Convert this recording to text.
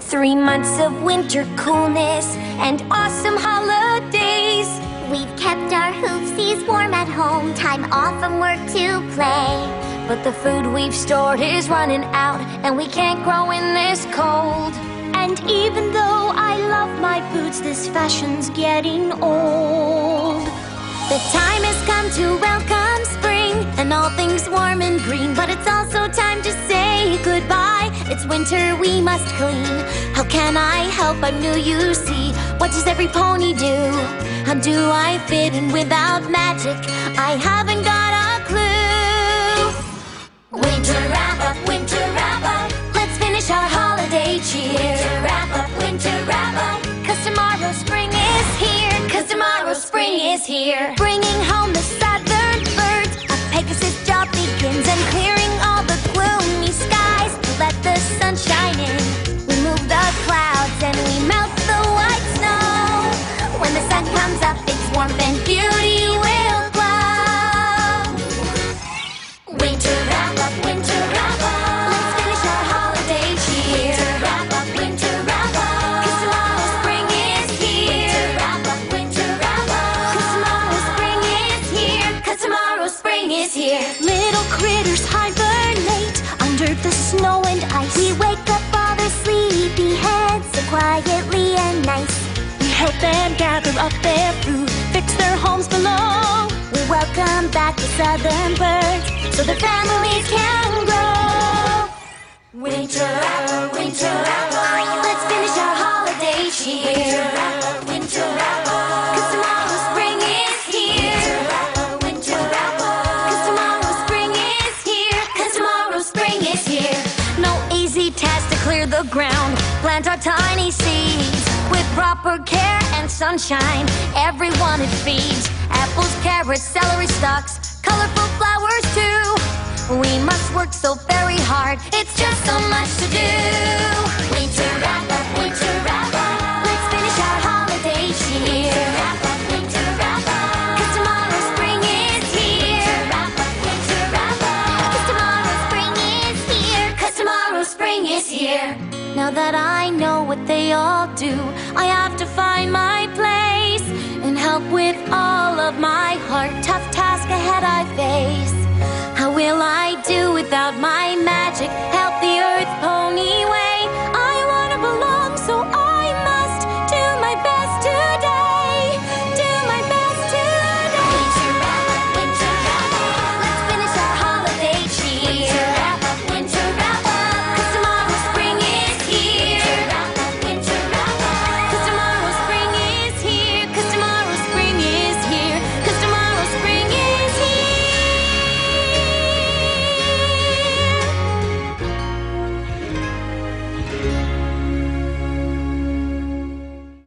3 months of winter coolness and awesome holidays. We've kept our hoofsies warm at home, time off from work to play. But the food we've stored is running out, and we can't grow in this cold. And even though I love my boots, this fashion's getting old. The time has come to welcome spring and all things warm and green. But it's also time to say goodbye. It's winter, we must clean. How can I help? I'm new, you see. What does every pony do? How do I fit in without magic? I haven't got a clue. Winter wrap up, winter wrap up. Let's finish our holiday cheer. Winter wrap up, winter wrap up. 'Cause tomorrow spring is here. 'Cause tomorrow spring is here. Bringing home the southern birds. A Pegasus job begins, and clearing all the gloomy skies to let the sun shine in. We move the clouds and we melt the white snow. When the sun comes up, its warmth and beauty will glow. Winter wrap up, winter wrap up. Let's finish our holiday cheer. Winter wrap up, winter wrap up. 'Cause tomorrow spring is here. Winter wrap up, winter wrap up. 'Cause tomorrow spring is here. 'Cause tomorrow spring is here. Little critters hibernate under the snow and ice. We wake up all their sleepy heads so quietly and nice. We help them gather up their food, fix their homes below. We welcome back the southern birds so the families can grow. Winter wrap up, winter wrap up. Let's finish our holiday cheer. Winter wrap up, winter wrap up. 'Cause tomorrow spring is here. Winter wrap up, winter wrap up. 'Cause tomorrow spring is here. 'Cause tomorrow spring is here. No easy task to clear the ground, plant our tiny seeds. With proper care and sunshine, everyone it feeds. Apples, carrots, celery stalks, colorful flowers too. We must work so very hard, it's just so much to do. Winter wrap up, winter wrap up. Let's finish our holiday cheer. Winter wrap up, winter wrap up. 'Cause tomorrow spring is here. Winter wrap up, winter wrap up. 'Cause tomorrow spring is here. 'Cause tomorrow spring is here. Now that I know what they all do, I have to find my place and help with all of my heart. Tough task ahead I face. How will I do without my magic?